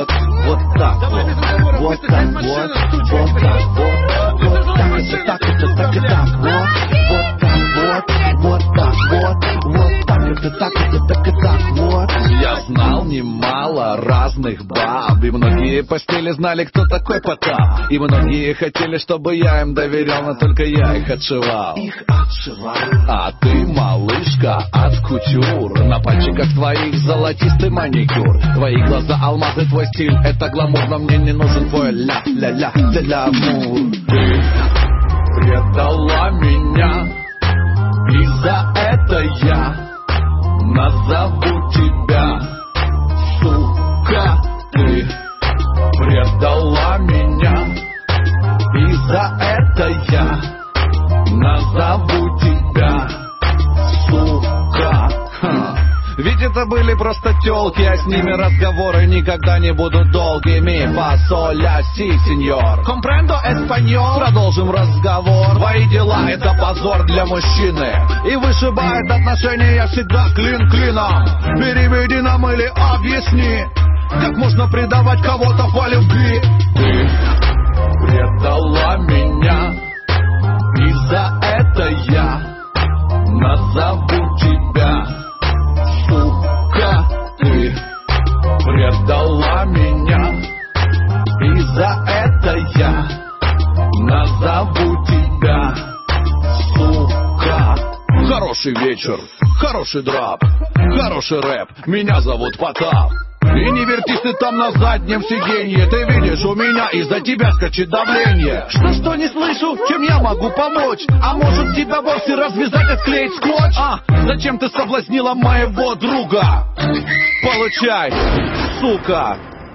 вот, вот так вот, вот так вот, вот так вот, вот так это, так это, так и так вот, вот так вот, вот так вот, вот так это, так это, так и так вот. Я знал немало разных баб, и многие постели знали, кто такой Потап, и многие хотели, чтобы я им доверял, но только я их отшивал. А ты, малышка, от кутюр, на пальчиках твоих золотистый маникюр, твои глаза алмазы, твой стиль это гламур, но мне не нужен твой ля-ля-ля-ля-ля-мур. Ты предала меня, и за это я назову тебя, сука. Ты предала меня, и за это я назову тебя, сука. Ведь это были просто тёлки, а с ними разговоры никогда не будут долгими. Фасоля, си, сеньор. Компрендо эспаньол. Продолжим разговор. Твои дела — это позор для мужчины, и вышибает отношения всегда клин клином. Переведи нам или объясни, как можно предавать кого-то по любви. Ты предала меня, и за это я назову тебя, сука. Ты предала меня, и за это я назову тебя, сука. Хороший вечер, хороший драп, хороший рэп, меня зовут Потап. И не вертись ты там на заднем сиденье, ты видишь, у меня из-за тебя скачет давление. Что не слышу, чем я могу помочь? А может тебя вовсе развязать, отклеить скотч? Зачем ты соблазнила моего друга? Получай, сука.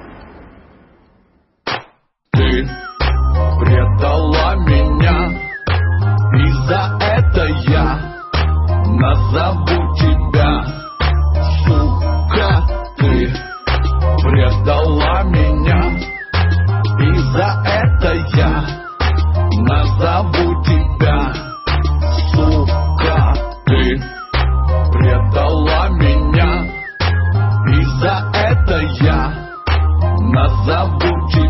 Ты предала меня, и за это я назову тебя, сука. Ты предала меня, и за это я назову тебя, сука. Ты предала меня, и за это я назову тебя.